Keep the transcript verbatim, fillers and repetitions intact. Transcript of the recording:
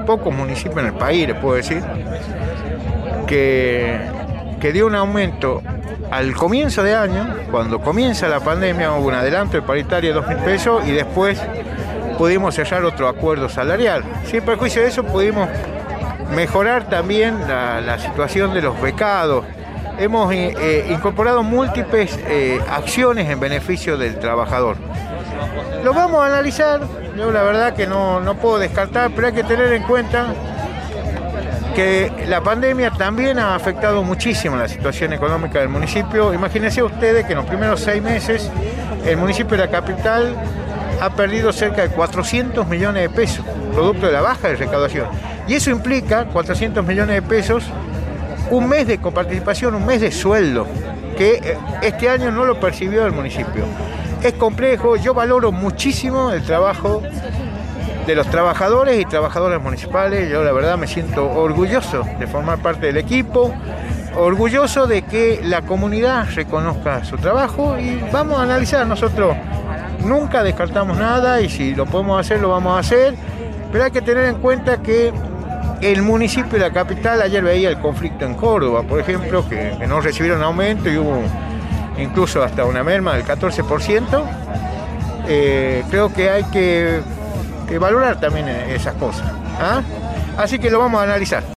pocos municipios en el país, les puedo decir, que, que dio un aumento al comienzo de año. Cuando comienza la pandemia hubo un adelanto de paritaria de dos mil pesos y después pudimos cerrar otro acuerdo salarial. Sin perjuicio de eso pudimos mejorar también la, la situación de los becados. Hemos eh, incorporado múltiples eh, acciones en beneficio del trabajador. Lo vamos a analizar, yo la verdad que no, no puedo descartar, pero hay que tener en cuenta que la pandemia también ha afectado muchísimo la situación económica del municipio. Imagínense ustedes que en los primeros seis meses el municipio de la capital ha perdido cerca de cuatrocientos millones de pesos, producto de la baja de recaudación. Y eso implica cuatrocientos millones de pesos, un mes de coparticipación, un mes de sueldo, que este año no lo percibió el municipio. Es complejo, yo valoro muchísimo el trabajo de los trabajadores y trabajadoras municipales. Yo la verdad me siento orgulloso de formar parte del equipo, orgulloso de que la comunidad reconozca su trabajo y vamos a analizar. Nosotros nunca descartamos nada y si lo podemos hacer, lo vamos a hacer, pero hay que tener en cuenta que el municipio de la capital, ayer veía el conflicto en Córdoba, por ejemplo, que, que no recibieron aumento y hubo incluso hasta una merma del catorce por ciento. Eh, creo que hay que, que valorar también esas cosas, ¿ah? Así que lo vamos a analizar.